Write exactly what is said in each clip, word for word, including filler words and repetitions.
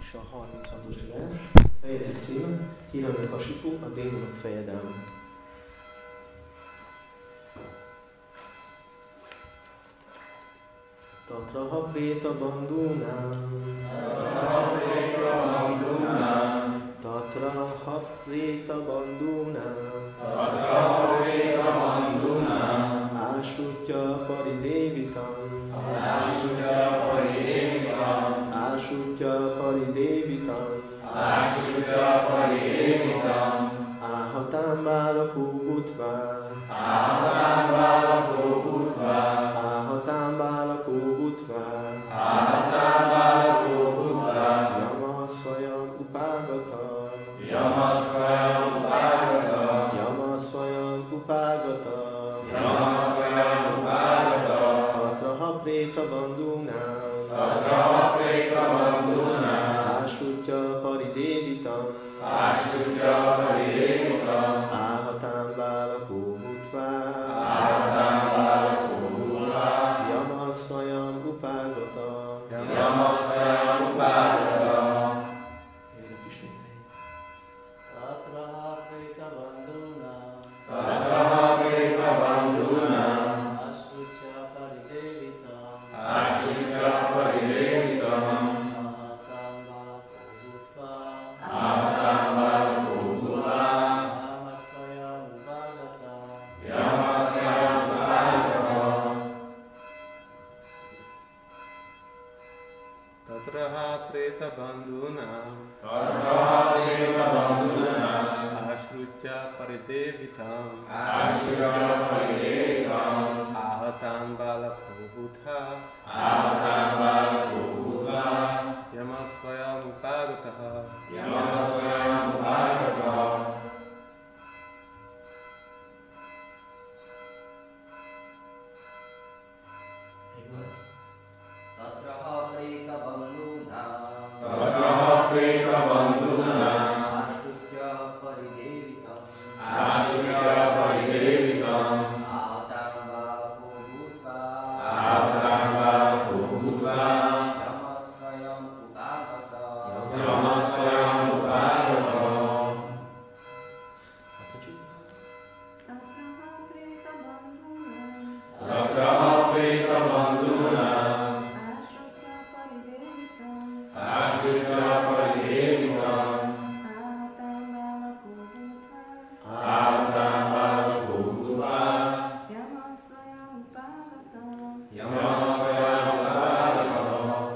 és a harminchatos vers, fejezet címe, Hiranyakasipu, a démonok fejedelme. Tatraha préta bandunám, Tatraha préta bandunám, Tatraha préta bandunám, Tatraha préta bandunám, Ásutya paridévitam, Ásutya paridévitam, Ásutya paridévitam, Ásutya paridévitam, Áhatám bálakó butván, Áhatám bálakó butván, Áhatám bálakó butván, Áhatám bálakó butván, Yamasvayam upágatam, Yamasvayam upágatam, Yamasvayam upágatam, Yamasvayam upágatam, Tatraha préta bandunám, Tatraha préta bandunám, Ásutya paridévitam, Ásutya paridévitam, Áhatám bálakó butván, Áhatám bálakó butván, Yamasvayam upágatam. Yamasvayam upágatam. Ének ismételjük. Tatraha préta bandunám, Tatraha préta bandunám, Ásutya paridévitam, Ásutya paridévitam, Áhatám bálakó butván, Áhatám bálakó butván, Yamasvayam upágatam, Yamasvayam upágatam. Tatraha preta bandunam, Tatraha préta bandunám, Ashrutya paridevitam, Ásutya paridévitam, Ahatam balakho buddha, Áhatám bálakó butván, Yamasvayam upagataha, Yamasvayam upágatam. Még van? Tatraha préta bandunám, Tatraha préta bandunám, Ásutya paridévitam, Ásutya paridévitam, Áhatám bálakó butván, Áhatám bálakó butván, Yamasvayam upágatam, Yamasvayam upágatam. Hatodjuk. Tatraha préta bandunám, Tatraha préta bandunám, Ásutya paridévitam, Ásutya paridévitam, Áhatám bálakó butván, Áhatám bálakó butván, Yamasvayam upágatam. Yamasvayam upágatam.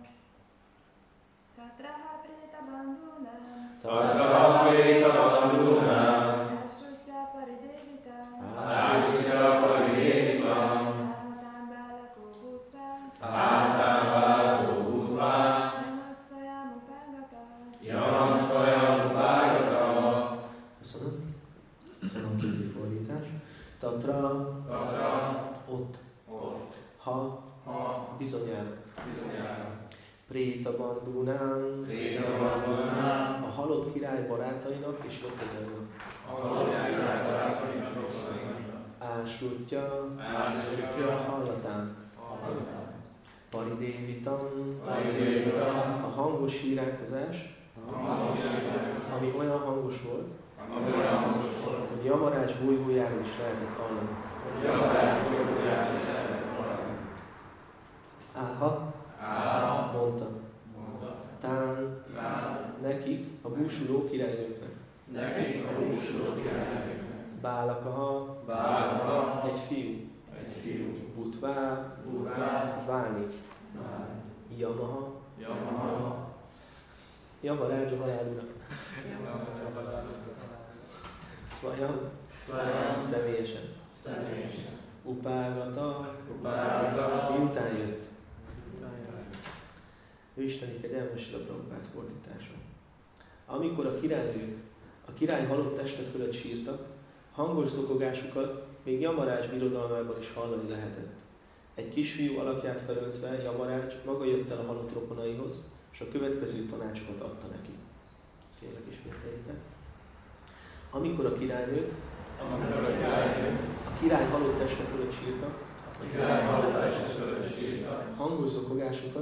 Tatraha préta bandunám, Tatraha préta bandunám, Ásutya paridévitam, Ásutya paridévitam, Áhatám bálakó butván, Áhatám bálakó butván, Yamasvayam upágatam. Yamasvayam upágatam. Köszönöm. Köszönöm a kéti fordítás. Tatra, Tatra, ott, ott, ha, ha, bizonyára. bizonyára, Préta bandunám, préta bandunám, a halott király barátainak és rokonainak. ahol járjátok és rokonainak. Ásutya, Ásutya, hallatán, hallatán, paridévitam, paridévitam, a hangos sírálkozás, ami olyan hangos volt, ami olyan hangos volt, hogy Yamarács bolygójáról is lehetett hallani. hogy Yamarás bolygóját is lehetett hallani. Áha, Áha, mondta, mondta, tán, tán, nekik, a búsuló királynőknek. nekik a búsuló királyoknak. Bálakaha, Bálaka, egy fiú, egy fiú, Butvá, Butvá, Váni, Váni, Yamaha, Yamaha, Yamarács a halálura. Svajam, Svajam, személyesen. személyesen, Upágata, Upágata, miután jött. Ő isteni kegyelmes a Prabhupád fordítása. Amikor a királynők a király halott teste fölött sírtak, hangos zokogásukat még Yamarács birodalmában is hallani lehetett. Egy kisfiú alakját felöltve Yamarács maga jött el a halott rokonaihoz, és a következő tanácsokat adta neki. Kérlek ismételjétek. Amikor a királynők amikor a királynők a király halott teste fölött sírtak, a király halott teste fölött sírtak, hangos zokogásukat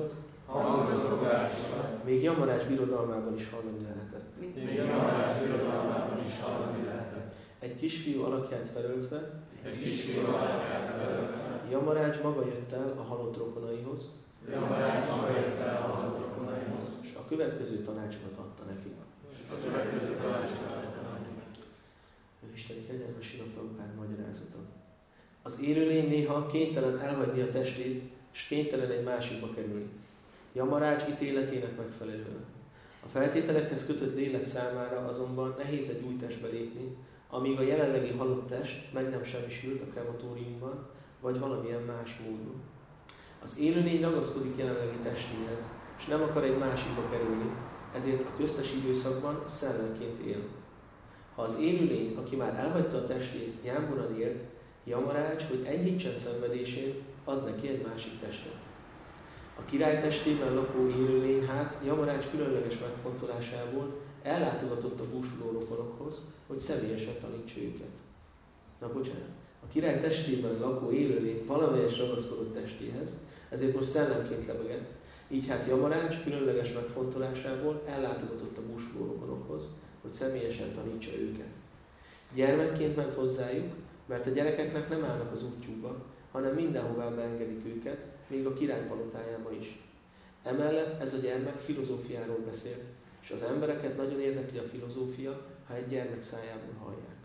hangoszogásokat, még Jamarás birodalmában is hallani lehetett. még Jamarás birodalmában is hallani lehetett. Egy kisfiú alakját felöltve, Egy kisfiú alakját felöltve, Jamarás maga jött el a halott rokonaihoz, Jamarás maga jött el a halott rokonaihoz, és a következő tanácsokat adta neki. és a következő tanácsokat adta neki. Isteni kegyelmes Srila Prabhupád magyarázata. Az élőlény néha kénytelen elhagyni a testét, és kénytelen egy másikba kerülni. Jamarács ítéletének megfelelően. A feltételekhez kötött lélek számára azonban nehéz egy új testbe lépni, amíg a jelenlegi halott test meg nem semmisült a krematóriumban, vagy valamilyen más módon. Az élőlény ragaszkodik jelenlegi testéhez, és nem akar egy másikba kerülni, ezért a köztes időszakban szellemként él. Ha az élőlény, aki már elhagyta a testét, jámboran élt, Jamarács, hogy enyhítsen szenvedésén, ad neki egy másik testet. A király testében lakó élőlény hát Jamarács különleges megfontolásából ellátogatott a búsuló rokonokhoz, hogy személyesen tanítsa őket. Na bocsánat, a király testében lakó élőlény valamelyes ragaszkodott testéhez, ezért most szellemként lebegett, így hát Jamarács különleges megfontolásából ellátogatott a búsuló rokonokhoz, hogy személyesen tanítsa őket. Gyermekként ment hozzájuk, mert a gyerekeknek nem állnak az útjukba, hanem mindenhová beengedik őket, még a király palotájába is. Emellett ez a gyermek filozófiáról beszél, és az embereket nagyon érdekli a filozófia, ha egy gyermek szájából hallják.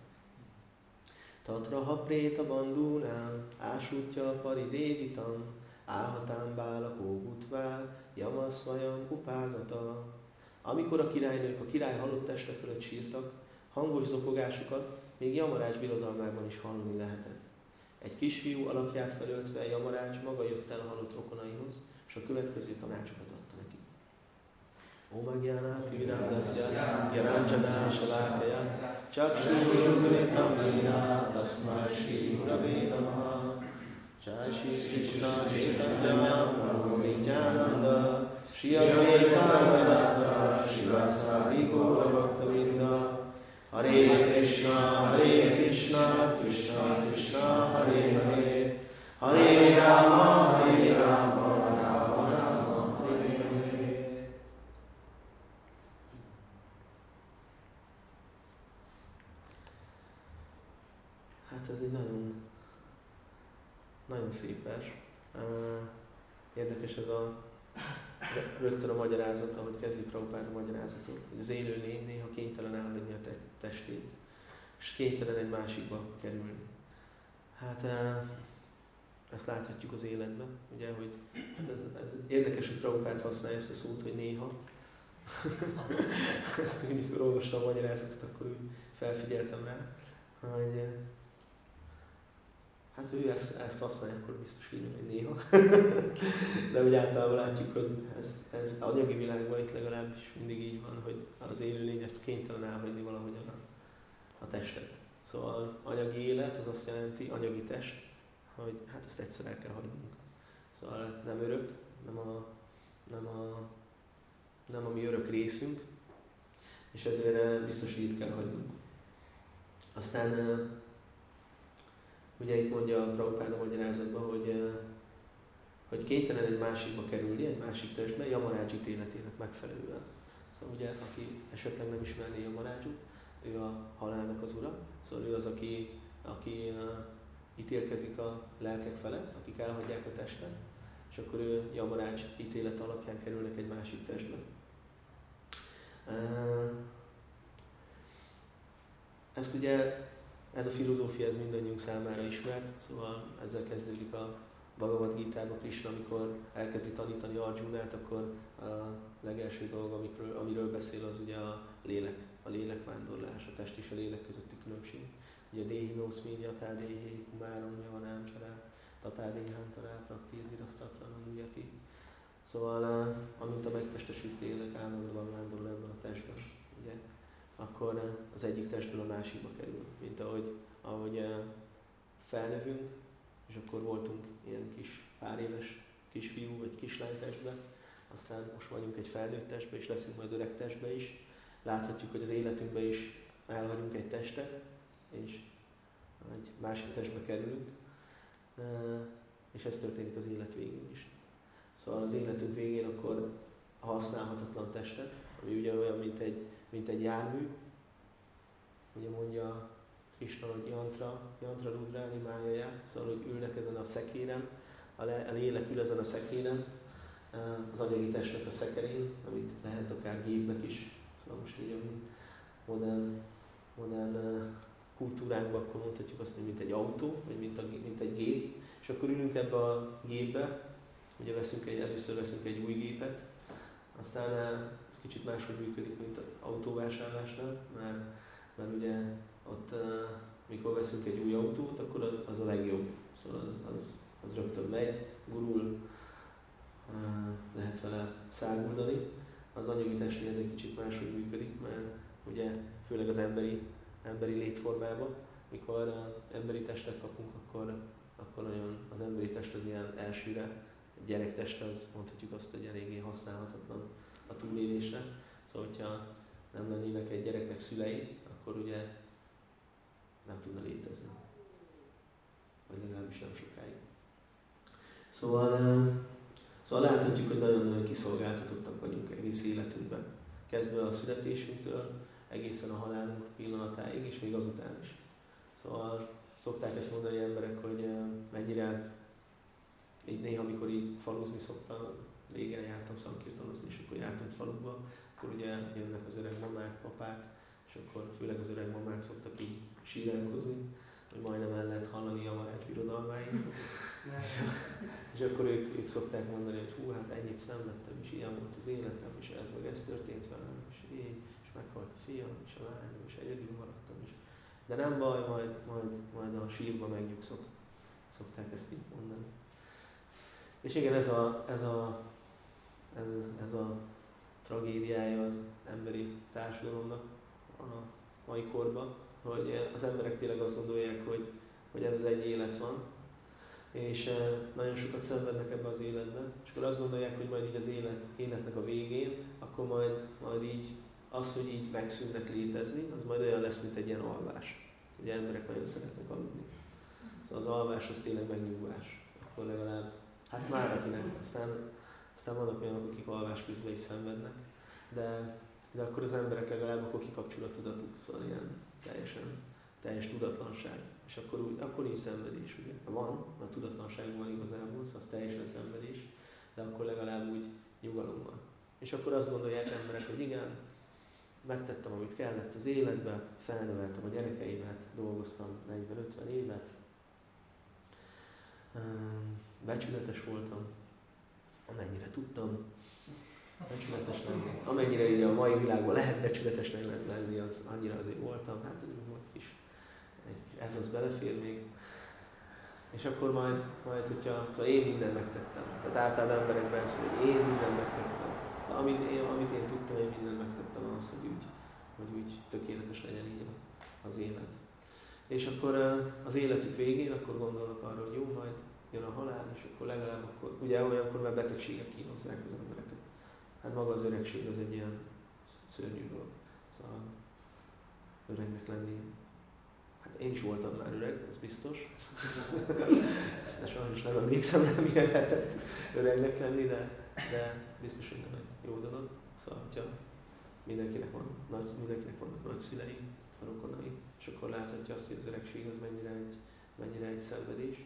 Tatra ha préta bandúnám, ásútja pari dévitam, áhatám bála kóbutvá, jamaszvajam upágata. Amikor a királynők a király halott teste fölött sírtak, hangos zokogásukat még Jamarács birodalmában is hallani lehetett. Egy kisfiú alakját felöltve Jamarács maga jött el a halott rokonaihoz, és a következő tanácsokat adta neki. Omagyánát virádaszja, gyaráncsadás alákajá, csak súlyogvétam véna, taszmási uravédama, csási krisna sétanjamya, prabhumitjánanda, siyavétáradata, sivaszávikóra baktavinda, Hare Krishna, Hare Krishna, Krishna Krishna, Hare Hare, Hare Rama, Hare Rama, Rama Rama, Hare Hare. Hát ez egy nagyon, nagyon szép vers. Érdekes ez a rögtön a magyarázat, ahogy kezdi Prabhupád a magyarázatot, hogy az élő lény néha kénytelen elhagyni a testét, és kénytelen egy másikba kerülni. Hát ezt láthatjuk az életben, ugye, hogy hát ez, ez érdekes, hogy Prabhupád használja ezt a szót, hogy néha. Ezt mindig olvastam a magyarázatot, akkor úgy felfigyeltem rá, hogy hát ő ezt, ezt használja, akkor biztos így, hogy néha. De úgy általában látjuk, hogy ez, ez anyagi világban itt legalábbis mindig így van, hogy az élőlény ezt kénytelen elhagyni valahogyan a, a testet. Szóval anyagi élet, az azt jelenti, anyagi test, hogy hát ezt egyszer el kell hagynunk. Szóval nem örök, nem a, nem a, nem a mi örök részünk, és ezért biztos, hogy itt kell hagynunk. Aztán ugye itt mondja a Prabhupád a magyarázatban, hogy, hogy kénytelen egy másikba kerülni, egy másik testbe, Jamarács ítéletének megfelelően. Szóval ugye, aki esetleg nem ismerné Jamarácsot, ő a halálnak az ura, szóval ő az, aki, aki ítélkezik a lelkek felett, akik elhagyják a testet, és akkor ő Jamarács ítélet alapján kerülnek egy másik testbe. Ezt ugye ez a filozófia, ez mindannyiunk számára ismert, szóval ezzel kezdődik a Bhagavad Gitában Krishna, amikor elkezdi tanítani Arjunát, akkor a legelső dolog, amikről, amiről beszél, az ugye a lélek, a lélekvándorlás, a test és a lélek közötti különbség. Ugye Déhi Noszmin, Jatá Déhi, Kumáron, Javanám Csará, Tatá Déhántará, Praktír, Virasztatlanon, Ujjati. Szóval amint a megtestesült lélek állandóan vándorol ebben a testben, ugye, akkor az egyik testből a másikba kerül, mint ahogy, ahogy felnövünk, és akkor voltunk ilyen kis pár éves kisfiú vagy kislány testben, aztán most vagyunk egy felnőtt testben, és leszünk majd öreg testben is. Láthatjuk, hogy az életünkben is elhagyunk egy testet, és egy másik testbe kerülünk, és ez történik az élet végén is. Szóval az életünk végén akkor használhatatlan testet, ami ugye olyan, mint egy, mint egy jármű. Ugye mondja Krishna, hogy Yantra, Yantra Rudráni Májajá, szóval, hogy ülnek ezen a szekéren, a, le, a lélek ül ezen a szekéren, az anyagi testnek a szekerén, amit lehet akár gépnek is, szóval most így, ami modern, modern kultúránkban, akkor mondhatjuk azt, hogy mint egy autó, vagy mint, a, mint egy gép, és akkor ülünk ebbe a gépbe, ugye veszünk egy, először veszünk egy új gépet, aztán ez kicsit máshogy működik, mint az autóvásárlásnál, mert, mert ugye ott, mikor veszünk egy új autót, akkor az, az a legjobb, szóval az, az, az rögtön megy, gurul, lehet vele száguldani. Az anyagi testnél ez egy kicsit máshogy működik, mert ugye főleg az emberi, emberi létformában, mikor emberi testet kapunk, akkor, akkor nagyon az emberi test az ilyen elsőre, a gyerektest az mondhatjuk azt, hogy eléggé használhatatlan a túlélésre. Szóval, hogyha nem lennének egy gyereknek szülei, akkor ugye nem tudna létezni. Vagy legalábbis nem sokáig. Szóval, szóval láthatjuk, hogy nagyon-nagyon kiszolgáltatottak vagyunk egész életünkben. Kezdve a születésünktől, egészen a halálunk pillanatáig, és még azután is. Szóval szokták ezt mondani emberek, hogy mennyire, így néha, amikor így faluzni szoktam, régen jártam szankirtanozni, és akkor jártunk falukba, akkor ugye jönnek az öreg mamák, papák, és akkor főleg az öreg mamák szoktak így síránkozni, hogy majdnem el lehet hallani a Jamarát birodalmáit. És akkor ők, ők szokták mondani, hogy hú, hát ennyit szenvedtem, és ilyen volt az életem, és ez meg ez történt velem, és én, és meghalt a fiam, és a lányom, és egyedül maradtam is. De nem baj, majd, majd, majd a sírba megnyugszok. Szokták ezt így mondani. És igen, ez a, ez a, ez, ez a tragédiája az emberi társadalomnak a mai korban, hogy az emberek tényleg azt gondolják, hogy, hogy ez egy élet van, és nagyon sokat szenvednek ebbe az életben, és akkor azt gondolják, hogy majd így az élet, életnek a végén, akkor majd, majd így az, hogy így megszűnnek létezni, az majd olyan lesz, mint egy ilyen alvás. Ugye emberek nagyon szeretnek aludni. Szóval az alvás az tényleg megnyugvás. Akkor legalább, hát már akinek, aztán, aztán vannak olyanok, akik alvás közben is szenvednek, de, de akkor az emberek legalább akkor kikapcsol a tudatuk, szóval ilyen teljesen, teljes tudatlanság. És akkor, úgy, akkor nincs szenvedés, ugye? Van, mert tudatlanság van igazából, az teljesen szenvedés, de akkor legalább úgy nyugalom van. És akkor azt gondolják emberek, hogy igen, megtettem, amit kellett az életbe, felneveltem a gyerekeimet, dolgoztam negyven-ötven évet, becsületes voltam, amennyire tudtam, becsületes lenni. Amennyire így a mai világban lehet becsületesnek lenni, az annyira azért voltam, hát volt is. Ez az belefér még. És akkor majd, majd hogyha, szóval én mindent megtettem. Tehát általában emberekben ezt mondja, hogy én mindent megtettem. Szóval amit én, amit én tudtam, én mindent megtettem ahhoz, hogy úgy, hogy úgy tökéletes legyen így az élet. És akkor az életük végén akkor gondolnak arra, hogy jó, majd jön a halál, és akkor legalább akkor, ugye olyankor már betegségek kínozzák az embereket. Hát maga az öregség az egy ilyen szörnyű dolog. Szóval öregnek lenni. Hát én is voltam már öreg, ez biztos. De sajnos nem emlékszem, nem milyen lehetett öregnek lenni, de, de biztos, hogy nem egy jó dolog. Szóval, hogyha mindenkinek, van, nagy, mindenkinek vannak nagy szülei, a rokonai, és akkor láthatja azt, hogy az öregség az mennyire egy, mennyire egy szenvedés.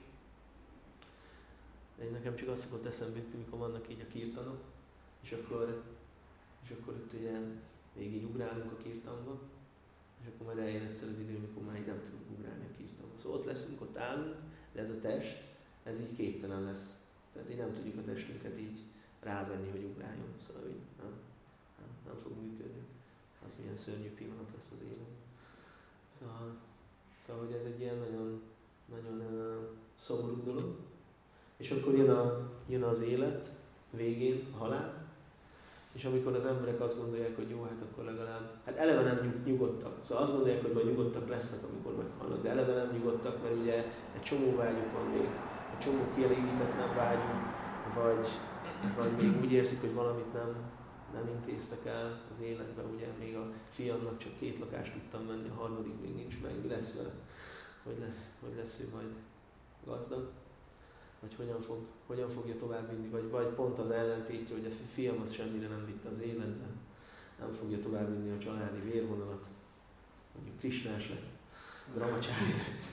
Én nekem csak azt szokott eszembe jutni, mikor vannak így a kirtanok, és akkor, és akkor itt ugye még így ugrálunk a kirtanba, és akkor majd eljön egyszer az idő, amikor már így nem tudunk ugrálni a kirtanba. Szóval ott leszünk, ott állunk, de ez a test, ez így képtelen lesz. Tehát így nem tudjuk a testünket így rávenni, hogy ugráljon. Szóval így nem, nem, nem fog működni. Az milyen szörnyű pillanat lesz az élet. Szóval, szóval hogy ez egy ilyen nagyon, nagyon uh, szomorú dolog. És akkor jön, a, jön az élet végén, a halál, és amikor az emberek azt gondolják, hogy jó, hát akkor legalább, hát eleve nem nyug, nyugodtak. Szóval azt gondolják, hogy majd nyugodtak lesznek, amikor meghalnak, de eleve nem nyugodtak, mert ugye egy csomó vágyuk van még, egy csomó kielégítetlen vágyuk, vagy, vagy még úgy érzik, hogy valamit nem, nem intéztek el az életben, ugye még a fiamnak csak két lakást tudtam venni, a harmadik még nincs meg, mi lesz vele, hogy lesz, hogy lesz ő majd gazdag. vagy hogyan, fog, hogyan fogja továbbvinni, vagy, vagy pont az ellentétje, hogy a fiam az semmire nem vitte az életben, nem fogja továbbvinni a családi vérvonalat, mondjuk Krisnás lett, Brahmacsári lett.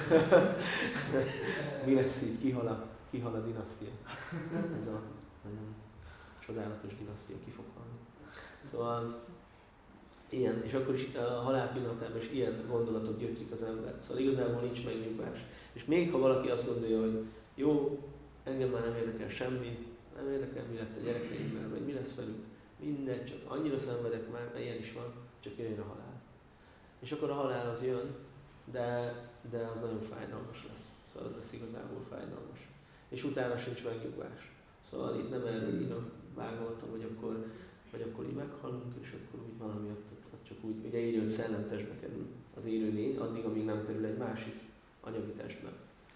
Mi lesz így, kihal a, kihal a dinasztia. Ez a nagyon csodálatos dinasztia ki fog halni. Szóval ilyen, és akkor is a halál pillanatában is ilyen gondolatok gyötrik az ember. Szóval igazából nincs megnyugvás. És még ha valaki azt gondolja, hogy jó, engem már nem érdekel semmi, nem érdekel, mi lett a gyerekeimmel, vagy mi lesz velük, mindegy, csak annyira szenvedek már, mert ilyen is van, csak jöjjön a halál. És akkor a halál az jön, de, de az nagyon fájdalmas lesz. Szóval az lesz igazából fájdalmas. És utána sincs megnyugvás. Szóval itt nem erről írnak, vágoltam, hogy akkor, hogy akkor így meghalunk, és akkor úgy valami ott, ott csak úgy, ugye írja, hogy szellemtestbe kerül az élő lény, addig, amíg nem kerül egy másik anyagi testbe.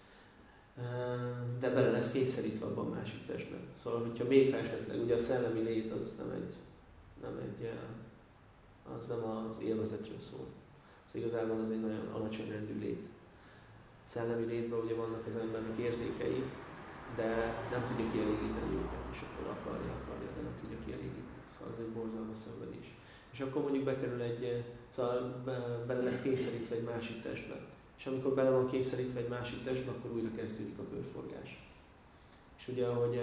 De bele lesz kényszerítve abban a másik testben. Szóval, hogyha még esetleg, ugye a szellemi lét az nem egy, nem egy, az nem az élvezetről szól. Szóval igazából az egy nagyon alacsony rendű lét. Szellemi létben ugye vannak az embernek érzékei, de nem tudja kielégíteni őket, és akkor akarja, akarja, de nem tudja kielégíteni. Szóval ez egy borzalmas szenvedés. És akkor mondjuk bekerül egy, szóval be, bele lesz kényszerítve egy másik testbe. És amikor bele van kényszerítve egy másik testbe, akkor újra kezdődik a körforgás. És ugye, ahogy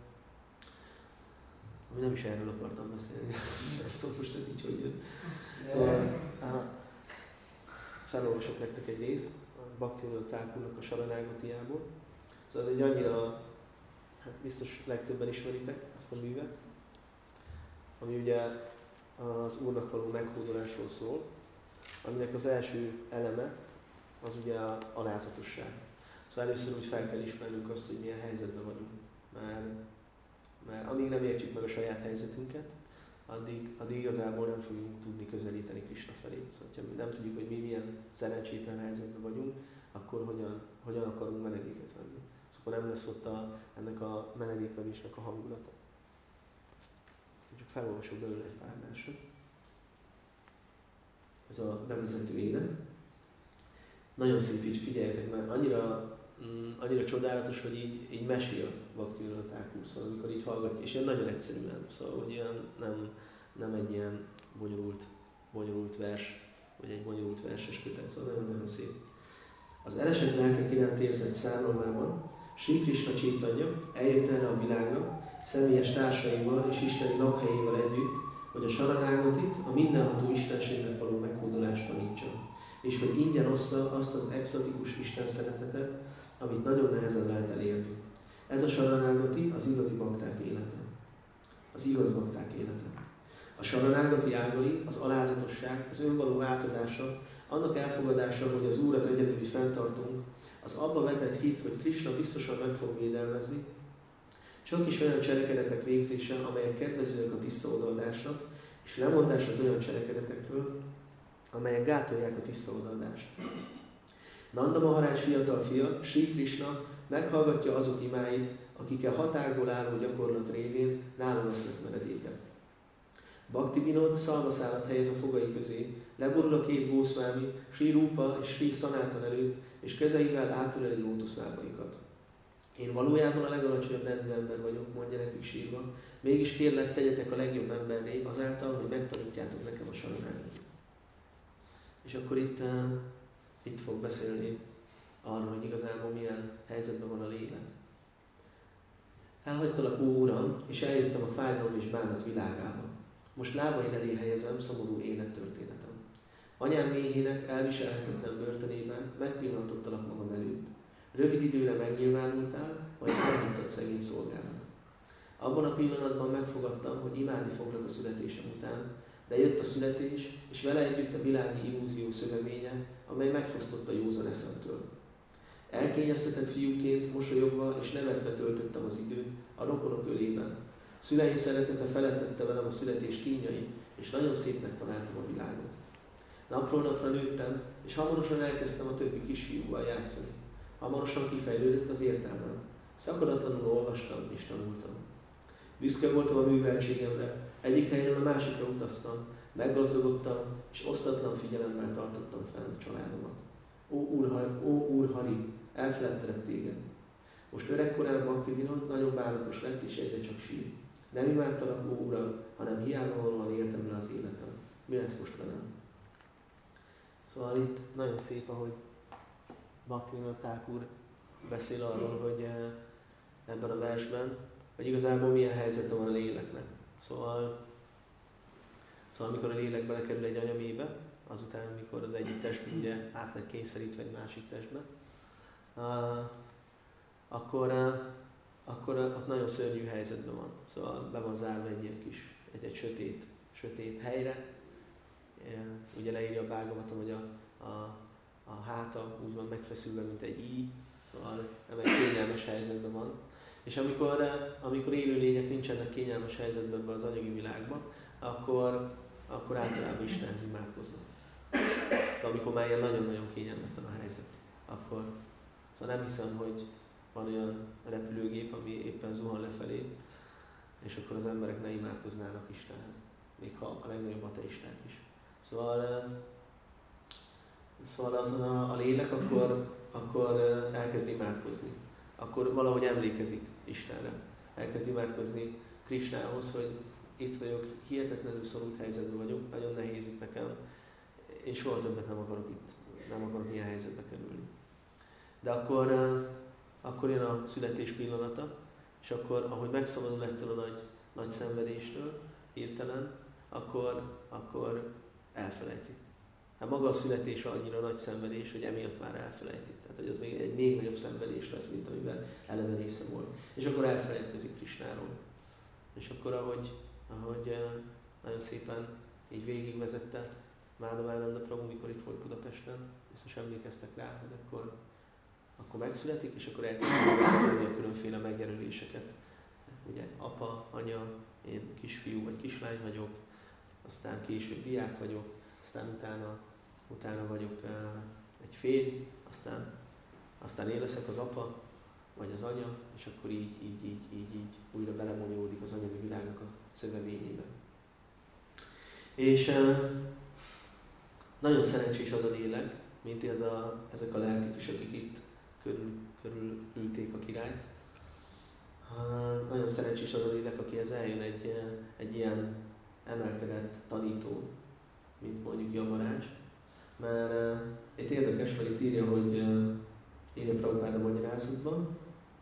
nem is erről akartam beszélni, nem tudom most ez így, hogy jön. Szóval felolvasok nektek egy részt, a Bhaktivinoda Thakurnak a Saranágatiából. Szóval ez egy annyira, hát biztos legtöbben ismeritek ezt a művet, ami ugye az Úrnak való meghódolásról szól, aminek az első eleme az ugye az alázatosság. Szóval először úgy fel kell ismernünk azt, hogy milyen helyzetben vagyunk. Mert, mert amíg nem értjük meg a saját helyzetünket, addig, addig igazából nem fogunk tudni közelíteni Krisna felé. Szóval ha nem tudjuk, hogy mi milyen szerencsétlen helyzetben vagyunk, akkor hogyan, hogyan akarunk menedéket venni. Szóval nem lesz ott a, ennek a menedékvenésnek a hangulata. Csak felolvasok belőle egy pár verset. Ez a bevezető ének. Nagyon szép, így figyeljetek, mert annyira, mm, annyira csodálatos, hogy így, így mesél Bhaktivinoda Thakur, szóval amikor így hallgatja, és ilyen nagyon egyszerűen, szóval hogy ilyen, nem, nem egy ilyen bonyolult, bonyolult vers, vagy egy bonyolult verses kötet, szóval nagyon-nagyon szép. Az elesett lelkek iránt érzett száralmában Sri Krishna Chaitanya eljött erre a világra, személyes társaival és isteni lakhelyével együtt, hogy a Saranágatit, a mindenható istenségnek való meghódolást tanítsa, és hogy ingyen oszta azt az exotikus Isten szeretetet, amit nagyon nehezen lehet elérni. Ez a Saranágati az igazi bakták élete. Az igaz bakták élete. A Saranágati ágai, az alázatosság, az önvaló átadása, annak elfogadása, hogy az Úr az egyedüli fenntartónk, az abba vetett hit, hogy Krishna biztosan meg fog védelmezni, csak is olyan cselekedetek végzése, amelyek kedvezőek a tiszta odaadásra, és lemondás az olyan cselekedetekről, amelyek gátolják a tiszta odaadást. Nanda Maharaj fiatal fia, Sri Krishna meghallgatja azok imáit, akikkel hatágból álló gyakorlat révén nála vesznek menedéket. Bhakti Vinod szalmaszálat helyez a fogai közé, leborul a két Gószvámi, Sri Rupa és Sri Sanatan előtt, és kezeivel átöleli lótuszlábaikat. Én valójában a legalacsonyabb rendű ember vagyok, mondja nekik sírva, mégis kérlek, tegyetek a legjobb emberré azáltal, hogy megtanítjátok nekem a Saranágatit. És akkor itt, uh, itt fog beszélni arról, hogy igazából milyen helyzetben van a lélek. Elhagytalak, ó Uram, és eljöttem a fájdalom és bánat világába. Most lábaid elé helyezem szomorú élettörténetem. Anyám méhének elviselhetetlen börtönében megpillantottalak magam előtt. Rövid időre megnyilvánultál, majd elhagytad szegény szolgálat. Abban a pillanatban megfogadtam, hogy imádni foglak a születésem után, de jött a születés, és vele együtt a világi illúzió szövevénye, amely megfosztotta józan eszemtől. Elkényeztetett fiúként, mosolyogva és nevetve töltöttem az időt a rokonok ölében. Szüleim szeretete felettette velem a születés kínjait, és nagyon szépnek találtam a világot. Napról napra nőttem, és hamarosan elkezdtem a többi kisfiúval játszani. Hamarosan kifejlődött az értelmem. Szakadatlanul olvastam és tanultam. Büszke voltam a műveltségemre, egyik helyről a másikra utaztam, meggazdagodtam, és osztatlan figyelemmel tartottam fel a családomat. Ó Úr, ó Úr Hari, elfeledtelek téged. Most öregkorán Bhaktivinod nagyon bánatos lett, és egyre csak sír. Nem imádtalak, ó Uram, hanem hiába valóan éltem le az életem. Mi lesz most velem? Szóval itt nagyon szép, ahogy Bhaktivinod Thakur beszél arról, hogy ebben a versben, hogy igazából milyen helyzete van a léleknek. Szóval, szóval amikor a lélek belekerül egy anyamébe, azután, amikor az egyik testben ugye át lett kényszerítve egy másik testbe, uh, akkor, uh, akkor uh, ott nagyon szörnyű helyzetben van. Szóval be van zárva egy ilyen kis, egy, egy sötét, sötét helyre. Uh, ugye leírja a Bhagavatam, hogy a, a, a háta úgy van megfeszülve, mint egy íj, szóval nem egy kényelmes helyzetben van. És amikor, uh, amikor élőlények nincsenek kényelmes helyzetben ebben az anyagi világban, akkor, akkor általában Istenhez imádkoznak. Szóval amikor már ilyen nagyon-nagyon kényelmetlen a helyzet, akkor szóval nem hiszem, hogy van olyan repülőgép, ami éppen zuhan lefelé, és akkor az emberek ne imádkoznának Istenhez, még ha a legnagyobb ateisták is. Szóval, szóval az a, a lélek akkor, akkor elkezd imádkozni, akkor valahogy emlékezik Istenre, elkezd imádkozni Krisnához, hogy itt vagyok, hihetetlenül szorult helyzetben vagyok, nagyon nehéz itt nekem, én soha többet nem akarok itt, nem akarok ilyen helyzetbe kerülni. De akkor, akkor jön a születés pillanata, és akkor, ahogy megszabadul ettől a nagy, nagy szenvedéstől, hirtelen, akkor, akkor elfelejti. Hát maga a születés annyira nagy szenvedés, hogy emiatt már elfelejti. Tehát, hogy az még egy még nagyobb szenvedés lesz, mint amiben eleve része volt. És akkor elfelejtkezik Krisnáról. És akkor, ahogy, ahogy nagyon szépen így végigvezette Madhavánanda Prabhu, mikor itt volt Budapesten, biztos emlékeztek rá, hogy akkor, akkor megszületik, és akkor elkezdődik a különféle megjelöléseket. Ugye apa, anya, én kisfiú vagy kislány vagyok, aztán később diák vagyok, aztán utána, utána vagyok uh, egy férj, aztán, aztán én leszek az apa, vagy az anya, és akkor így, így, így, így, így újra belemonyolódik az anyagi világnak a szövevényébe. És uh, nagyon szerencsés az a lélek, mint ez a, ezek a lelkek is, akik itt körül, körül ülték a királyt. Uh, nagyon szerencsés az a lélek, akihez eljön egy, egy ilyen emelkedett tanító, mint mondjuk Yamaraj. Mert uh, itt érdekes, mert itt írja, hogy uh, írja Prabhupáda magyarázatban.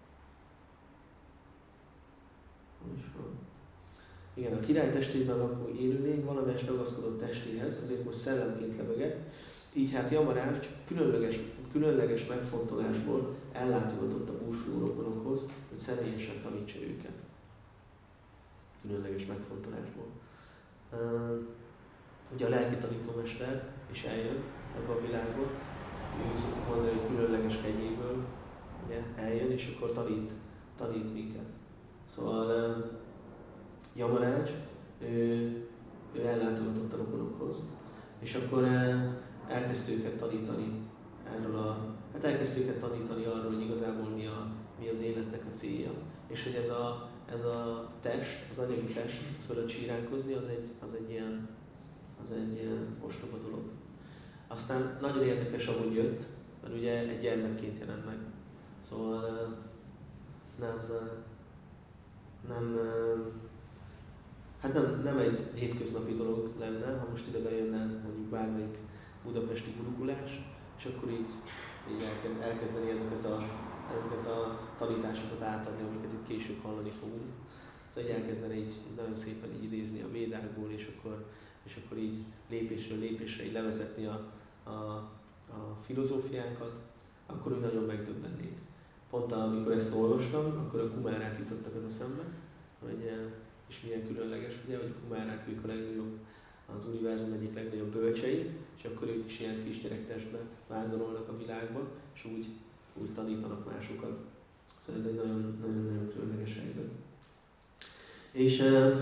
Igen, a király testében lakó élőlény valamelyest ragaszkodott testéhez, azért most szellemként lebegett, így hát Yamaraj különleges, különleges megfontolásból ellátogatott a búsuló rokonokhoz, hogy személyesen tanítsa őket. Különleges megfontolásból. Uh, ugye a lelki tanítómester is eljön ebbe a világba, ő szoktuk mondani, hogy különleges kegyéből ugye, eljön, és akkor tanít, tanít minket. Szóval uh, Yamaraj, ő, ő ellátogatott a rokonokhoz, és akkor uh, elkezdte őket tanítani erről a, hát elkezdte őket tanítani arról, hogy igazából mi, a, mi az életnek a célja, és hogy ez a, ez a test, az anyagi test fölött síránkozni, az egy, az egy ilyen, az egy ilyen ostoba dolog. Aztán nagyon érdekes, ahogy jött, mert ugye egy gyermekként jelent meg. Szóval nem, nem, hát nem, nem egy hétköznapi dolog lenne, ha most ide bejönne mondjuk bármelyik budapesti gurukulás, és akkor így, így elkezdeni ezeket a, ezeket a tanításokat átadni, amiket itt később hallani fogunk. Szóval így elkezdeni így nagyon szépen így idézni a védákból, és akkor, és akkor így lépésről lépésre így levezetni a, a, a filozófiánkat, akkor úgy nagyon megdöbbennék. Pont amikor ezt olvastam, akkor a kumárák jutottak az eszembe, hogy, és milyen különleges, ugye, hogy a kumárák ők a legnagyobb, az univerzum egyik legnagyobb bölcsei, és akkor ők is ilyen kisgyerektestben vándorolnak a világba, és úgy, úgy tanítanak másokat. Szóval ez egy nagyon-nagyon különleges helyzet. És uh,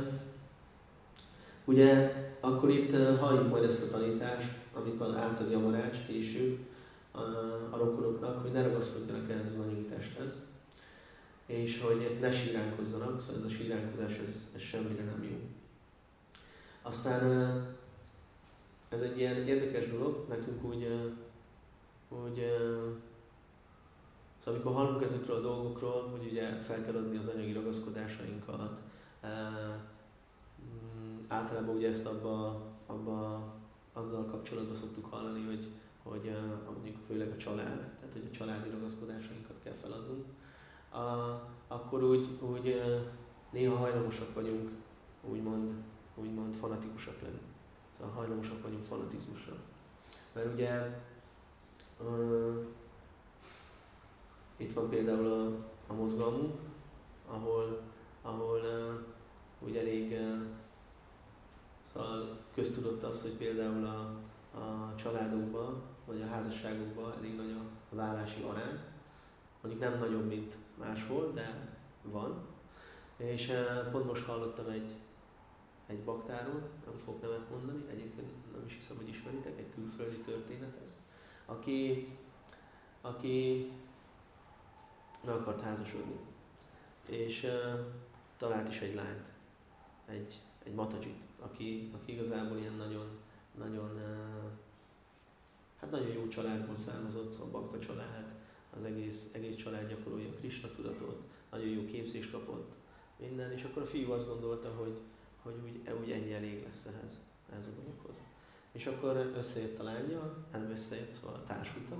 ugye akkor itt uh, halljuk majd ezt a tanítást, amit átad Yamaraj később uh, a rokonoknak, hogy ne ragaszkodjanak ehhez az anyagi testhez, és hogy ne síránkozzanak, szóval ez a síránkozás ez, ez semmire nem jó. Aztán uh, ez egy ilyen érdekes dolog, nekünk úgy, uh, úgy uh, Szóval amikor hallunk ezekről a dolgokról, hogy ugye fel kell adni az anyagi ragaszkodásainkat, e, mm, általában ugye ezt abba, abba azzal kapcsolatban szoktuk hallani, hogy, hogy uh, mondjuk főleg a család, tehát hogy a családi ragaszkodásainkat kell feladnunk, uh, akkor úgy, úgy uh, néha hajlamosak vagyunk úgymond, úgymond fanatikusak lenni. Szóval hajlamosak vagyunk fanatizmusra. Mert ugye uh, itt van például a, a mozgalmunk, ahol, ahol uh, úgy elég uh, szóval köztudott az, hogy például a, a családokban, vagy a házasságokban elég nagy a vállási arány. Mondjuk nem nagyobb, mint máshol, de van. És pont most hallottam egy, egy baktáról, nem fogok nevet mondani, egyébként nem is hiszem, hogy ismeritek, egy külföldi történet ez, aki, aki meg akart házasodni. És uh, talált is egy lányt, egy, egy matadzsit, aki, aki igazából ilyen nagyon, nagyon, uh, hát nagyon jó családból származott, szóval bakta család, az egész, egész család gyakorolja a Krisna tudatot, nagyon jó képzést kapott, minden, és akkor a fiú azt gondolta, hogy, hogy úgy, úgy ennyi elég lesz ehhez, ehhez a dologhoz. És akkor összejött a lányjal, nem összejött, szóval társultak.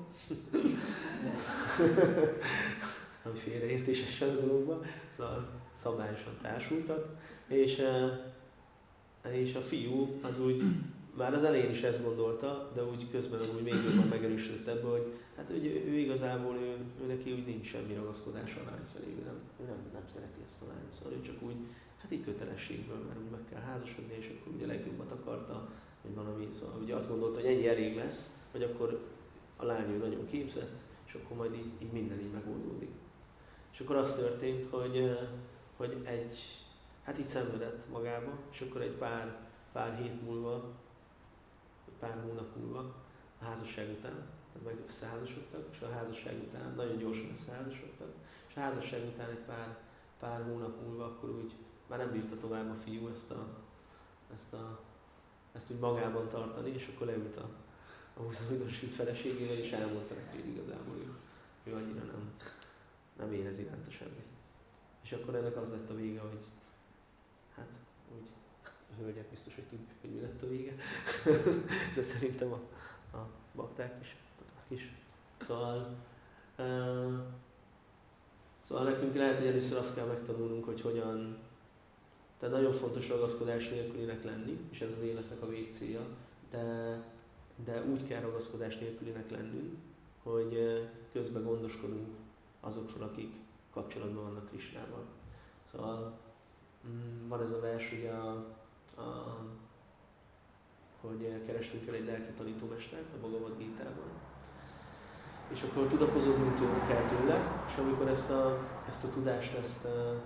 Hogy félreértéses a dologban, szóval szabályosan társultak, és, és a fiú az úgy, már az elején is ezt gondolta, de úgy közben úgy még jobban megerősödött ebbe, hogy hát ő, ő igazából, ő, ő neki úgy nincs semmi ragaszkodása a lány felé, ő nem, ő nem, nem szereti ezt a lányt, szóval ő csak úgy, hát így kötelességből, mert úgy meg kell házasodni, és akkor ugye a legjobbat akarta, hogy valami, szóval ugye azt gondolta, hogy ennyi elég lesz, hogy akkor a lány ő nagyon képzett, és akkor majd így, így minden így megoldódik. És akkor az történt, hogy, hogy egy, hát így szenvedett magába, és akkor egy pár, pár hét múlva, pár hónap múlva, a házasság után, meg összeházasodtak, és a házasság után nagyon gyorsan összeházasodtak, és a házasság után egy pár, pár hónap múlva akkor úgy már nem bírta tovább a fiú ezt, a, ezt, a, ezt úgy magában tartani, és akkor leült a, a húszadikosült feleségével, és elmondta neki, hogy igazából ő, ő annyira nem, nem érez iránta semmit. És akkor ennek az lett a vége, hogy hát úgy a hölgyek biztos, hogy tudják, hogy mi lett a vége, de szerintem a, a bakták is, is. Szóval, uh, szóval nekünk lehet, hogy először azt kell megtanulnunk, hogy hogyan, tehát nagyon fontos ragaszkodás nélkülinek lenni, és ez az életnek a végcélja, de, de úgy kell ragaszkodás nélkülinek lennünk, hogy közben gondoskodunk azokról, akik kapcsolatban vannak Krisnával. Szóval mm, van ez a vers, ugye, a, a, hogy kerestünk el egy lelki tanítómestert a Bhagavad Gítában, és akkor tudakozódnunk kell tőle, és amikor ezt a, ezt a tudást, ezt a,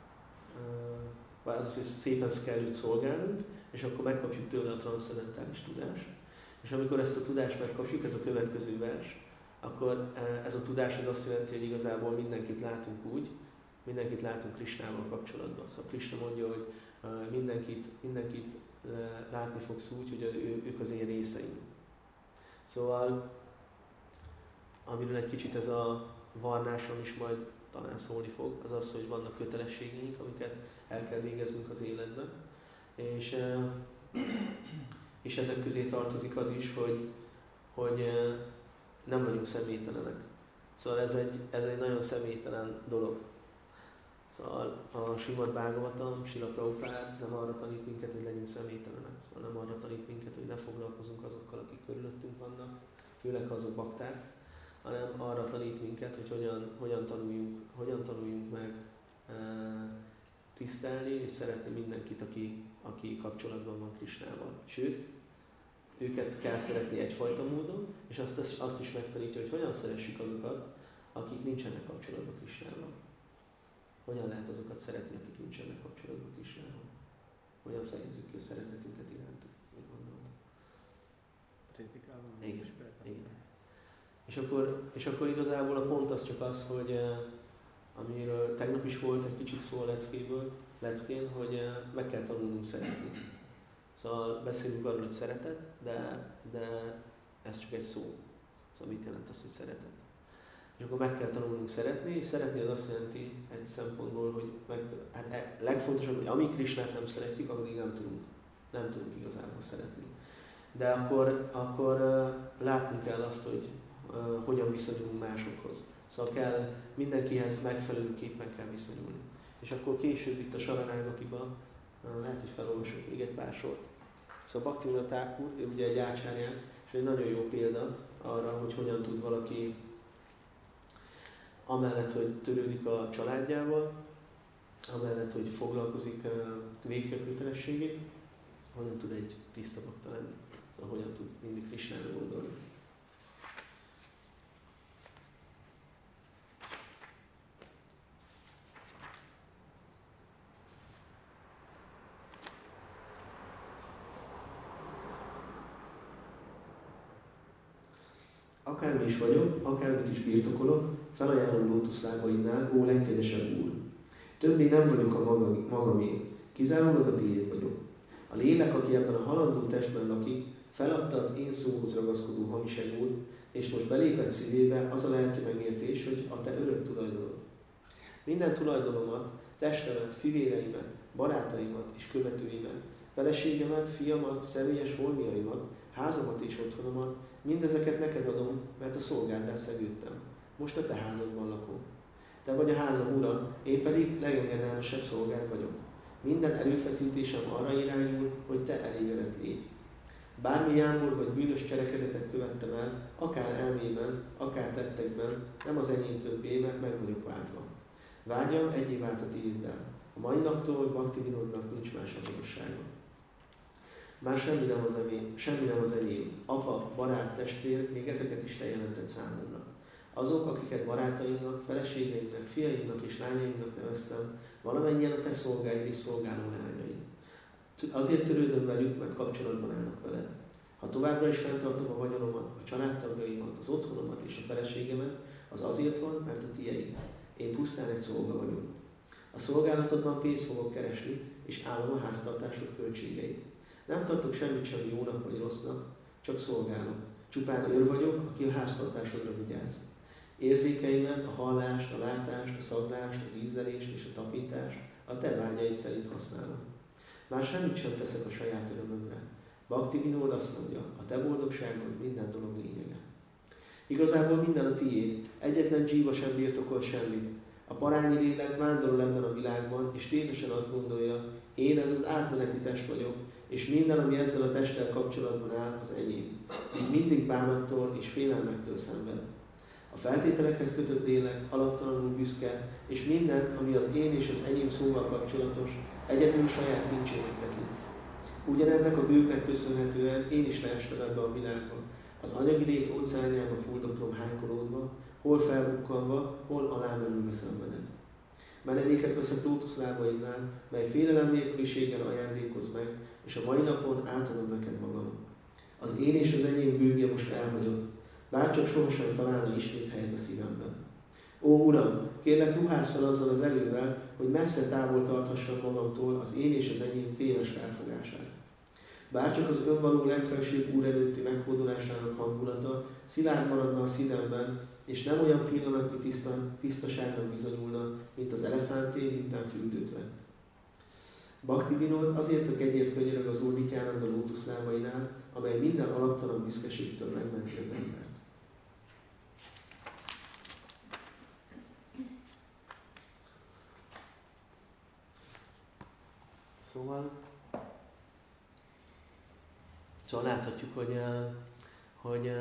a, az az, szépen kell őt szolgálnunk, és akkor megkapjuk tőle a transzcendentális tudást. És amikor ezt a tudást megkapjuk, ez a következő vers, akkor ez a tudás az azt jelenti, hogy igazából mindenkit látunk úgy, mindenkit látunk Krisnával kapcsolatban. Szóval Krishna mondja, hogy mindenkit, mindenkit látni fogsz úgy, hogy ő, ők az én részeim. Szóval, amiről egy kicsit ez a varnásom is majd talán szólni fog, az az, hogy vannak kötelességeink, amiket el kell végeznünk az életben. És, és ezek közé tartozik az is, hogy, hogy nem vagyunk személytelenek. Szóval ez egy, ez egy nagyon személytelen dolog. Szóval a Srimad Bhagavatam, Srila Prabhupád nem arra tanít minket, hogy legyünk személytelenek. Szóval nem arra tanít minket, hogy ne foglalkozunk azokkal, akik körülöttünk vannak, főleg ha azok bakták, hanem arra tanít minket, hogy hogyan, hogyan, tanuljunk, hogyan tanuljunk meg e, tisztelni és szeretni mindenkit, aki, aki kapcsolatban van Krisnával. Sőt, őket kell szeretni egyfajta módon, és azt, azt is megtanítja, hogy hogyan szeressük azokat, akik nincsenek kapcsolatban Krisnával. Hogyan lehet azokat szeretni, akik nincsenek kapcsolatban Krisnával? Hogyan fejezzük ki a szeretetünket irántuk? Mit gondolod? Prédikálom. Igen. Igen. És akkor, és akkor igazából a pont az csak az, hogy amiről tegnap is volt egy kicsit szó a leckéből, leckén, hogy meg kell tanulnunk szeretni. Szóval beszélünk arról, hogy szeretet, de, de ez csak egy szó. Szóval mit jelent az, hogy szeretet? És akkor meg kell tanulnunk szeretni, és szeretni az azt jelenti egy szempontból, hogy meg, hát legfontosabb, hogy amíg Krisnát nem szeretjük, addig nem tudunk, nem tudunk igazából szeretni. De akkor, akkor uh, látnunk kell azt, hogy uh, hogyan viszonyulunk másokhoz. Szóval kell mindenkihez megfelelőképpen kell viszonyulni. És akkor később itt a Saranágatiban uh, lehet, hogy felolvasok még egy pár sort. Szóval Bhaktivinoda Thakur, ő ugye egy ácsárján, és egy nagyon jó példa arra, hogy hogyan tud valaki amellett, hogy törődik a családjával, amellett, hogy foglalkozik, végzi a kötelességét, hogyan tud egy tiszta bakta lenni. Szóval hogyan tud mindig Krisnára gondolni. Akármi is vagyok, akármit is birtokolok, felajánlom lótuszlábaidnál, ó legkedvesebb Úr. Többé nem vagyok a maga, magamé, kizárólag a tiéd vagyok. A lélek, aki ebben a halandó testben lakik, feladta az én szóhoz ragaszkodó hamis egót, és most belépett szívébe az a lelki megértés, hogy a te örök tulajdonod. Minden tulajdonomat, testemet, fivéreimet, barátaimat és követőimet, feleségemet, fiamat, személyes holmiaimat, házamat és otthonomat, mindezeket neked adom, mert a szolgáltál szegődtem. Most a te házadban lakom. Te vagy a házam ura, én pedig legengedelmesebb szolgád vagyok. Minden erőfeszítésem arra irányul, hogy te elégedett légy. Bármi jámbor vagy bűnös cselekedetet követtem el, akár elmében, akár tettekben, nem az enyém többé, mert meg vagyok váltva. Vágyam egyé vált a tiéddel. A mai naptól Bhaktivinodnak nincs más azonossága. Már semmi nem az enyém, semmi nem az enyém. Apa, barát, testvér, még ezeket is te jelentett számomra. Azok, akiket barátaimnak, feleségeimnek, fiaimnak és lányaimnak neveztem, valamennyien a te szolgáid és szolgáló leányaid. Azért törődöm velük, mert kapcsolatban állnak veled. Ha továbbra is fenntartom a vagyonomat, a családtagjaimat, az otthonomat és a feleségemet, az azért van, mert a tieid. Én pusztán egy szolga vagyok. A szolgálatodban pénzt fogok keresni, és állom a háztartásod költségeit. Nem tartok semmit sem jónak vagy rossznak, csak szolgálok. Csupán őr vagyok, aki a háztartásodra vigyáz. Érzékeimet, a hallást, a látást, a szaglást, az ízlelést és a tapintást a te vágyaid szerint használom. Már semmit sem teszek a saját örömömre. Bhaktivinoda azt mondja, a te boldogságod minden dolog lényege. Igazából minden a tiéd, egyetlen dzsíva sem birtokol semmit. A parányi lélek vándorol ebben a világban, és tévesen azt gondolja, én ez az átmeneti test vagyok, és minden, ami ezzel a testtel kapcsolatban áll, az enyém. Így mindig bánattól és félelmektől szenved. A feltételekhez kötött lélek alaptalanul büszke, és minden, ami az én és az enyém szóval kapcsolatos, egyedül saját kincsének tekint. Ugyanennek a bőknek köszönhetően én is leestem ebbe a világba. Az anyagi lét óceánjába fuldoklom hánykolódva, hol felbukkanva, hol alámerülve szenvedem. Menedéket veszek lótuszlábaidnál, mely félelem nélküliséggel ajándékoz meg, és a mai napon átadom neked magam. Az én és az enyém bőgje most elhagyott, bárcsak sohasem találna ismét helyet a szívemben. Ó Uram, kérlek ruházz fel azzal az erővel, hogy messze távol tarthassam magamtól az én és az enyém téves felfogását. Bárcsak az önvaló legfelsőbb Úr előtti meghódolásának hangulata szilárd maradna a szívemben, és nem olyan pillanatnyi tiszta, tisztaságnak bizonyulna, mint az elefánté, mintán fürdőt vett. Bhaktivinod azért a kegyért könyörög az Úr Nityananda lótuszlábainál, amely minden alaptalan büszkeségtől megmenti az embert. Szóval, szóval láthatjuk, hogy, hogy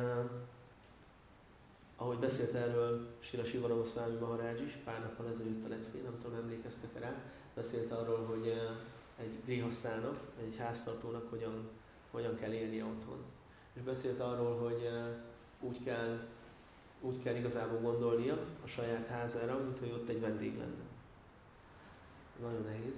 ahogy beszélt erről Srila Sivanama Swami Maharaj is, pár nappal ezelőtt a leckén, nem tudom, emlékeztek rá, beszélt arról, hogy egy grihasztának, egy háztartónak hogyan, hogyan kell élnie otthon. És beszélt arról, hogy úgy kell, úgy kell igazából gondolnia a saját házára, mint hogy ott egy vendég lenne. Nagyon nehéz.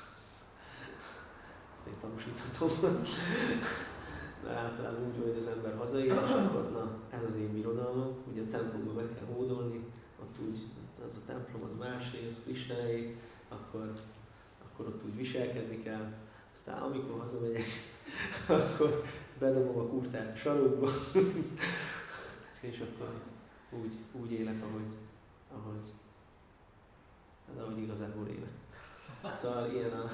Ezt én tanúsíthatom. De általában úgy, hogy az ember hazaér, és akkor na, ez az én birodalmam, ugye a templomban meg kell hódolni, ott úgy, az a templom az másé, az Krisnáé, akkor, akkor ott úgy viselkedni kell. Aztán amikor hazamegyek, akkor bedobom a kurtát a sarokba, és akkor úgy, úgy élek, ahogy, ahogy, hát ahogy igazából élek. Szóval ilyen a...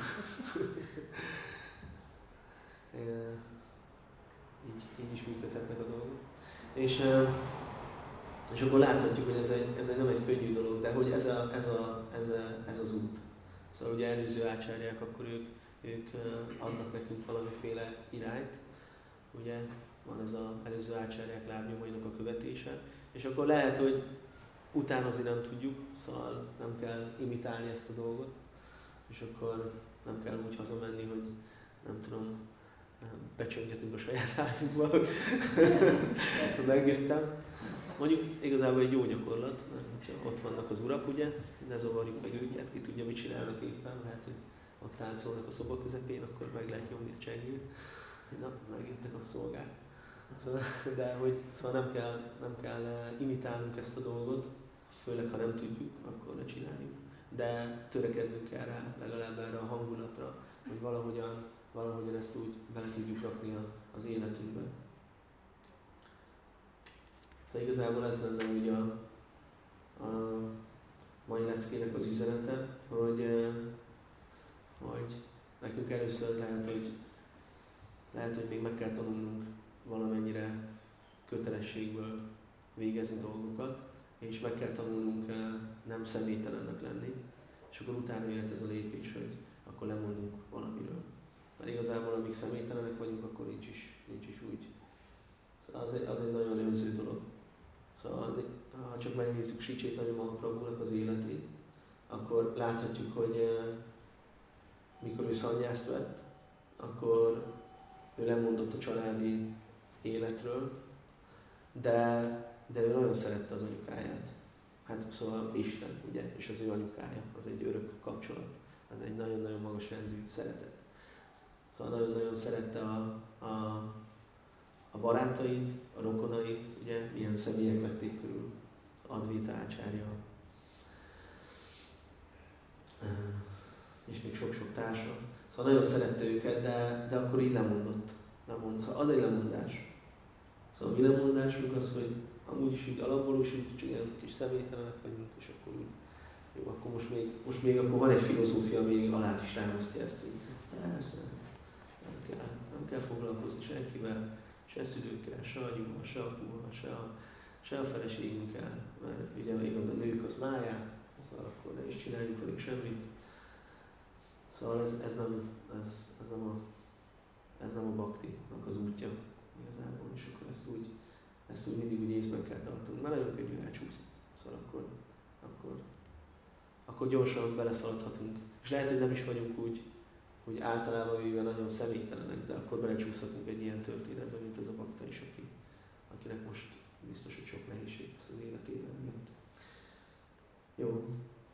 így, így is működhetnek a dolgok. És, és akkor láthatjuk, hogy ez, egy, ez egy, nem egy könnyű dolog, de hogy ez, a, ez, a, ez, a, ez az út. Szóval ugye előző ácsárják, akkor ők, ők adnak nekünk valamiféle irányt. Ugye van ez az előző ácsárják lábnyomainak a követése. És akkor lehet, hogy utánozni nem tudjuk, szóval nem kell imitálni ezt a dolgot. És akkor nem kell úgy hazamenni, hogy nem tudom, becsöngetünk a saját házunkba, hogy megjöttem. Mondjuk igazából egy jó gyakorlat, mert hogyha ott vannak az urak, ugye, ne zavarjuk meg őket, ki tudja, mit csinálnak éppen, lehet, hogy ott táncolnak a szoba közepén, akkor meg lehet nyomni a csengőt, hogy na, megjöttek a szolgák. Szóval, de hogy szóval nem kell, nem kell imitálnunk ezt a dolgot, főleg ha nem tudjuk, akkor ne csináljuk. De törekednünk kell rá, legalább erre a hangulatra, hogy valahogyan, valahogyan ezt úgy bele tudjuk rakni az életünkbe. Szóval igazából ez lenne ugye a, a mai leckének az üzenete, hogy, hogy nekünk először lehet, hogy, lehet, hogy még meg kell tanulnunk valamennyire kötelességből végezni dolgokat, és meg kell tanulnunk nem személytelennek lenni, és akkor utána jött ez a lépés, hogy akkor lemondunk valamiről. Mert igazából amíg személytelenek vagyunk, akkor nincs is, nincs is úgy. Szóval az egy, az egy nagyon önző dolog. Szóval ha csak megnézzük Sri Chaitanya Mahaprabhunak az életét, akkor láthatjuk, hogy mikor ő szannyászt vett, akkor ő lemondott a családi életről, de, de ő nagyon szerette az anyukáját. Hát szóval Isten, ugye, és az ő anyukája, az egy örök kapcsolat. Ez egy nagyon-nagyon magas rendű szeretet. Szóval nagyon-nagyon szerette a, a, a barátait, a rokonait, ugye, milyen személyek vették körül. Advaita Ácsárya, és még sok-sok társa. Szóval nagyon szerette őket, de, de akkor így lemondott. lemondott. Szóval az egy lemondás. Szóval a mi lemondásunk az, hogy amúgy is így alapból is így csak ilyen kis személytelenek vagyunk, és akkor úgy, jó, akkor most még, most még akkor van egy filozófia, még alá is támasztja ezt, hogy persze, nem kell, nem kell foglalkozni senkivel, se szülőkkel, se anyuval, se apuval, se a, se a feleségünkkel, mert ugye még az a nők az máják, szóval akkor ne is csináljunk velük semmit. Szóval ez, ez, nem, ez, ez, nem a, ez nem a bhaktinak az útja igazából, és akkor ezt úgy, ezt úgy mindig úgy észben kell tartanunk, mert nagyon könnyű elcsúszni. Szóval akkor, akkor, akkor gyorsan beleszaladhatunk. És lehet, hogy nem is vagyunk úgy, hogy általában véve nagyon személytelenek, de akkor belecsúszhatunk egy ilyen történetbe, mint ez a bakta is, aki, akinek most biztos, hogy sok nehézség lesz az életében miatt. Jó.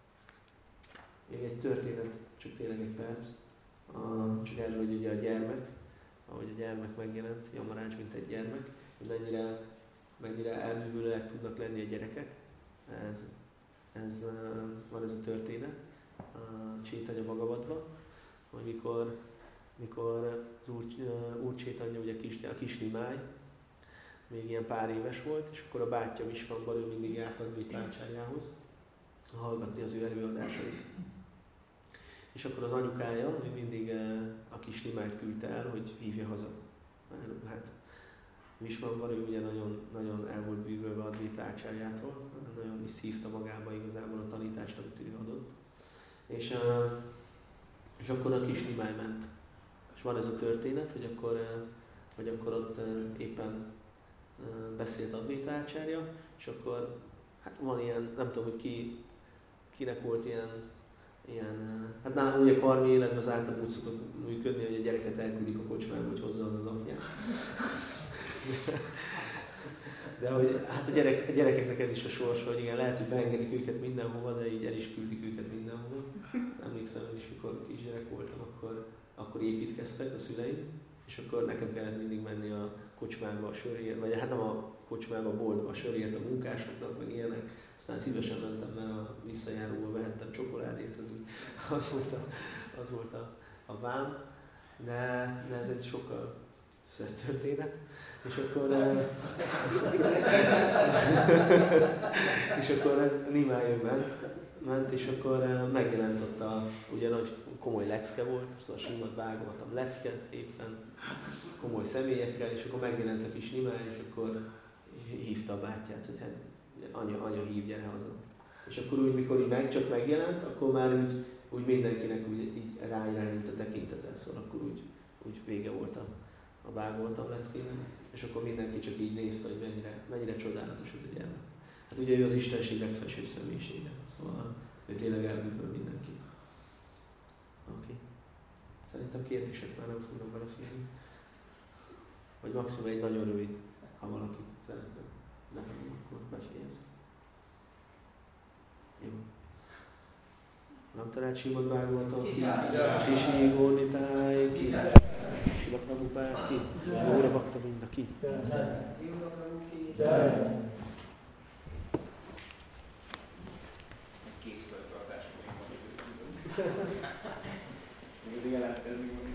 Még egy történet, csak tényleg egy perc. A, csak erről, hogy ugye a gyermek, ahogy a gyermek megjelent, Yamarács, mint egy gyermek, hogy mennyire, mennyire elbűvölőek tudnak lenni a gyerekek. Ez, ez, van ez a történet a Chaitanya Bhagavadban, hogy mikor, mikor az úr, úr Chaitanya, ugye a kis, a kis Nimály, még ilyen pár éves volt, és akkor a bátyja Visvambar, ő mindig járt Advaita Ácsárjához hallgatni az ő előadásait. És akkor az anyukája, ő mindig a kis Nimályt küldte el, hogy hívja haza. Hát Visvambar, ő ugye nagyon, nagyon el volt bűvölve Advaita Ácsárjától, nagyon is szívta magába igazából a tanítást, amit ő adott. És, és akkor a kis Nimály ment. És van ez a történet, hogy akkor, hogy akkor ott éppen beszélt Advaita Ácsárja, és akkor hát van ilyen, nem tudom, hogy ki, kinek volt ilyen, ilyen hát nálunk ugye karmi életben az általában úgy szokott működni, hogy a gyereket elküldik a kocsmába, hogy hozza az az apját. De hogy hát a, gyerek, a gyerekeknek ez is a sorsa, hogy igen, lehet, hogy beengedik őket mindenhova, de így el is küldik őket mindenhova. Emlékszem, hogy is mikor kisgyerek voltam, akkor, akkor építkeztek a szüleim, és akkor nekem kellett mindig menni a kocsmába a sörért, vagy hát nem a kocsmába, a boltba a sörért a munkásoknak, meg ilyenek. Aztán szívesen mentem, mert a visszajáróból vehettem csokoládét, az, úgy, az volt a, az volt a, a vám. De, de ez egy sokkal történet. És akkor, és akkor Nimájú ment, ment, és akkor megjelent ott a, ugye nagy komoly lecke volt, szóval simad vágoltam lecke éppen, komoly személyekkel, és akkor megjelent a kis Nimály, és akkor hívta a bátyját, hogy hát anya, anya hív, gyere haza. És akkor úgy, mikor így meg, csak megjelent, akkor már úgy, úgy mindenkinek úgy, így ráirányult a tekintetet, szóval akkor úgy, úgy vége volt a, a vágoltam leckének. És akkor mindenki csak így nézte, hogy mennyire, mennyire csodálatos ez a gyermek. Hát ugye ő az Istenség legfelsőbb személyisége, szóval ő tényleg elbűvöl mindenkit. Oké. Okay. Szerintem kérdések már nem fognak beleférni. Vagy maximum egy nagyon rövid, ha valaki szeretne. Nekem akkor befejez. Jó. Naptarács hívod vágoltam ki. Sisi Gornitáj ki. Sila Prabhupád ki. Jóra Bakta Vinda ki. Kész feltartásra még van. Még jelentkezik.